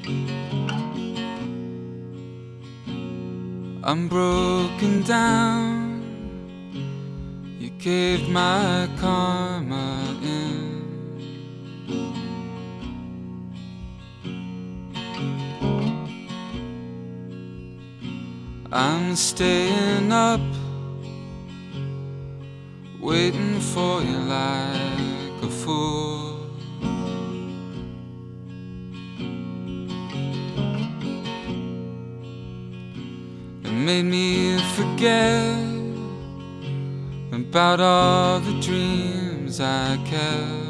I'm broken down. You caved my karma in. I'm staying up, waiting for you like a fool. It made me forget about all the dreams I kept.